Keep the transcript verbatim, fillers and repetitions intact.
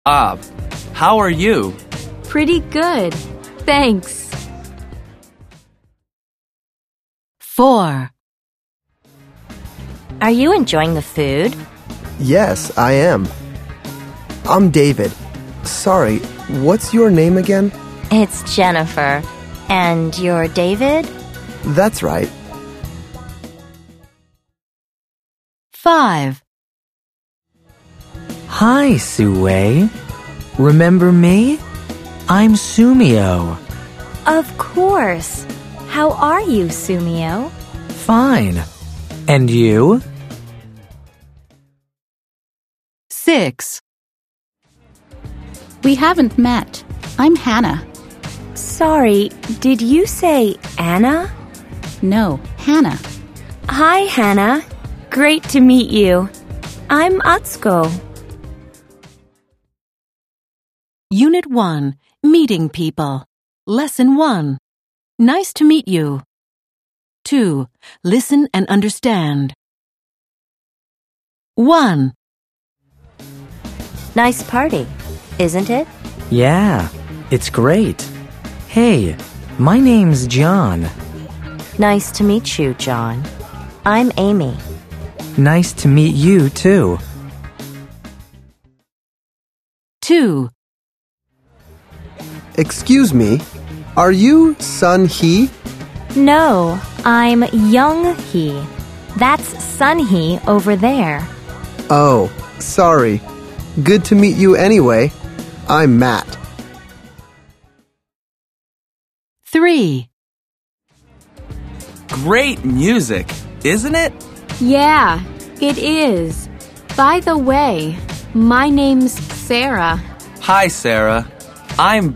Bob. How are you? Pretty good. Thanks. Four. Are you enjoying the food? Yes, I am. I'm David. Sorry, what's your name again? It's Jennifer. And you're David? That's right. Five. Hi, Sue. Remember me? I'm Sumio. Of course. How are you, Sumio? Fine. And you? Six. We haven't met. I'm Hannah. Sorry, did you say Anna? No, Hannah. Hi, Hannah. Great to meet you. I'm Atsuko. Unit one. Meeting people. Lesson one. Nice to meet you. Two. Listen and understand. One. Nice party, isn't it? Yeah, it's great. Hey, my name's John. Nice to meet you, John. I'm Amy. Nice to meet you, too. Two. Excuse me, are you Sun Hee? No, I'm Young Hee. That's Sun Hee over there. Oh, sorry. Good to meet you anyway. I'm Matt. Three. Great music, isn't it? Yeah, it is. By the way, my name's Sarah. Hi, Sarah. I'm